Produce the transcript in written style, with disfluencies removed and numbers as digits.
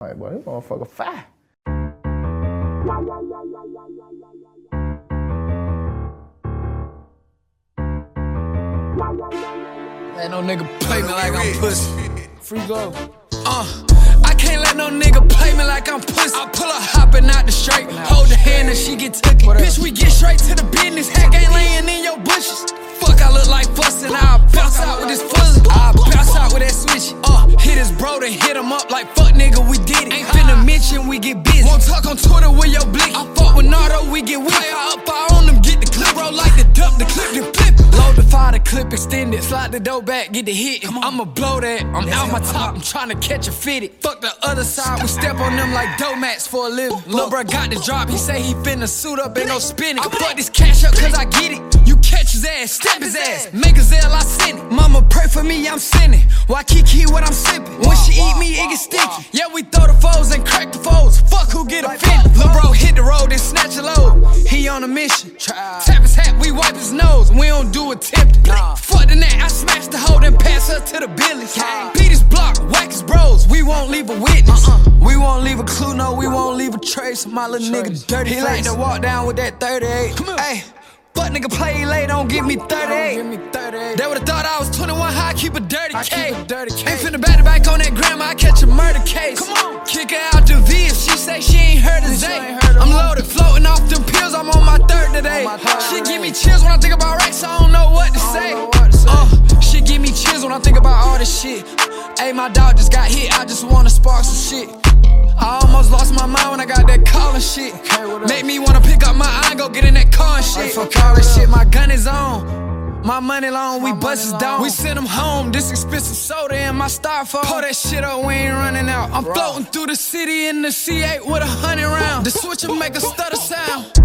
Like, boy, this motherfucker fire. Let no nigga play me like I'm pussy. Free go. I can't let no nigga play me like I'm pussy. I pull her hopping out the straight, hold the hand and she get took it. Bitch, we get straight to the business. Heck ain't laying in your bushes. Fuck, I look like fussin'. I'll bounce out with this fuzzy. I'll bounce out with that switch. Hit his bro, then hit him up like fuck nigga, we did it. Ain't finna mention we get busy. Won't talk on Twitter with your blick. I fuck with Nardo, we get with. Play her up, I own them, get the clip. Bro, like the dump, the clip, then flip it. Load the fire, the clip extended. Slide the dough back, get the hit. I'ma blow that. I'm out my top, I'm tryna catch a fitted. Fuck the other side, we step on them like dough mats for a living. Lil' bro got the drop, he say he finna suit up, ain't no spinning. I fuck this cash up cause I get it. You catch his ass, step his ass, make a Zell, I send it. Mama pray for me, I'm sending. Why Kiki what I'm sipping? When she eat me, it get sticky. Yeah, we throw the foes and crack the foes. Fuck who get offended. Lil' bro hit the road and snatch a load. He on a mission. Tap his hat, we wipe his nose. We don't do attempted. Fuck the net, I smash the hoe and pass her to the billies. Beat his block, whack his bros. We won't leave a witness. We won't leave a clue, no, we won't leave a trace. My little nigga dirty. He like to walk down with that 38. Hey. Fuck nigga play late, don't give me 38. They would've thought I was 21 high, keep a dirty K. Ain't finna back to back on that grandma, I catch a murder case. Come on. Kick her out the V if she say she ain't heard of Zay. I'm loaded, floating off them pills, I'm on my third today. She give me chills when I think about racks, I don't know what to say. She give me chills when I think about all this shit. Ayy, my dog just got hit, I just wanna spark some shit. I almost lost my mind when I got that call and shit. Make me wanna pick up my eye and go get in that car and shit. Fuck all that shit, my gun is on. My money long, we bust his down. We send him home, this expensive soda in my styrofoam. Pour that shit up, we ain't running out. I'm floating through the city in the C8 with 100 rounds. The switcher make a stutter sound.